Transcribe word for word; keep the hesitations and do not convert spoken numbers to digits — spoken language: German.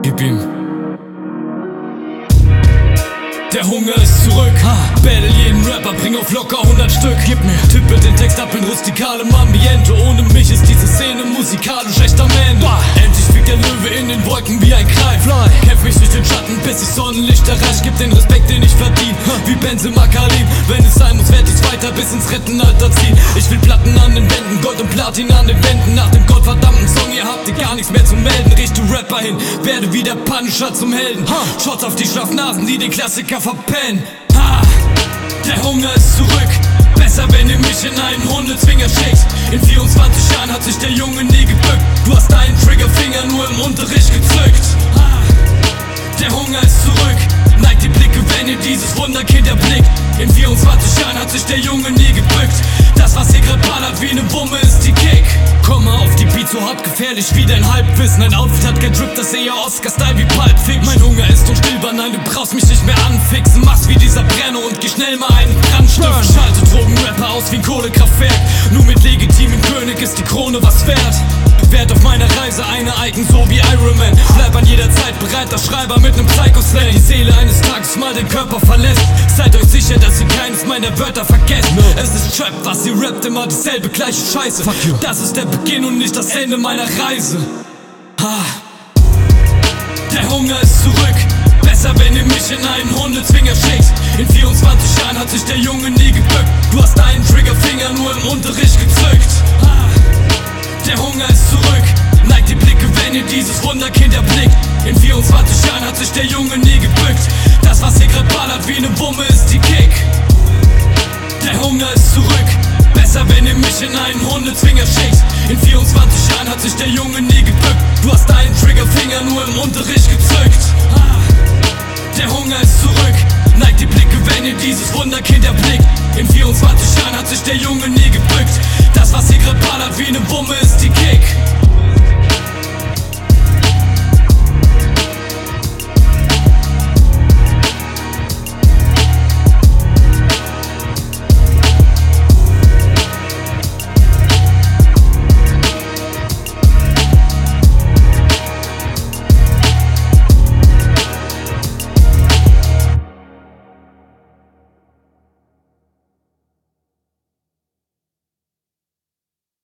Gib ihm. Der Hunger ist zurück. Ha. Battle jeden Rapper, bring auf locker hundert Stück. Gib mir. Tippe den Text ab in rustikalem Ambiente. Ohne mich ist diese Szene musikalisch echt am Ende. Bah. Endlich fliegt der Löwe in den Wolken wie ein Greif. Fly. Kämpf mich durch den Schatten, bis ich Sonnenlicht erreich. Gib den Respekt, den ich verdien, wie Benzema Kalim. Wenn es sein muss, werd ich's weiter bis ins Rentenalter ziehen. Ich will Platten an den Wänden, Gold und Platin an den Wänden. Nach dem gottverdammten Song, ihr habt ihr gar nichts mehr zu melden. Richtung Rapper hin, werde wie der Punisher zum Helden. Ha. Shots auf die Schlafnasen, die den Klassiker verpennen. Ha. Der Hunger ist zurück. Besser, wenn ihr mich in einen Hundezwinger schickt. In vierundzwanzig Jahren hat sich der Junge nie gebückt. Du hast deinen Triggerfinger nur im Unterricht gezückt. Ha. Der Hunger ist zurück. Neigt die Blicke, wenn ihr dieses Wunderkind erblickt. In vierundzwanzig Jahren hat sich der Junge nie gebückt. Das, was hier grad ballert wie ne Bombe, ist die Kick. Komme auf die Beat so hart gefährlich wie dein Halbwissen. Dein Outfit hat kein Drip, das eher Oscar-Style wie Pulp Fiction. Mein Hunger ist unstillbar, nein, du brauchst mich nicht mehr anfixen. Mach's wie dieser Brenner und geh schnell mal einen Brandstift. Schalte Drogenrapper aus wie ein Kohlekraftwerk. Nur mit legitimen König ist die Krone was wert. Werd auf meiner Reise eine Icon, so wie Iron Man. Bleib an jeder Zeit bereit, der Schreiber mit nem Psycho-Slang. Die Seele eines Tages mal den Körper verlässt. Seid euch sicher, dass ihr keines meiner Wörter vergesst. No. Es ist Trap, was ihr rappt, immer dieselbe gleiche Scheiße. Das ist der Beginn und nicht das Ende meiner Reise. Ha. Der Hunger ist zurück. Besser, wenn ihr mich in einen Hundezwinger schickt. In vierundzwanzig Jahren hat sich der Junge nie gebückt. Du hast deinen Triggerfinger nur im Unterricht gezückt. Ha. Der Hunger ist zurück. Neigt die Blicke, wenn ihr dieses Wunderkind erblickt. In vierundzwanzig Jahren hat sich der Junge nie gebückt. Das, was hier grad ballert wie ne Bombe, ist die Kick. Der Hunger ist zurück. Besser, wenn ihr mich in einen Hundezwinger schickt. In vierundzwanzig Jahren hat sich der Junge nie gebückt. Du hast deinen Triggerfinger nur im Unterricht gezückt. Der Hunger ist zurück. Neigt die Blicke, wenn ihr dieses Wunderkind erblickt. In vierundzwanzig Jahren hat sich der Junge nie gebückt. Das, was hier grad ballert wie ne Bombe, ist die Kick.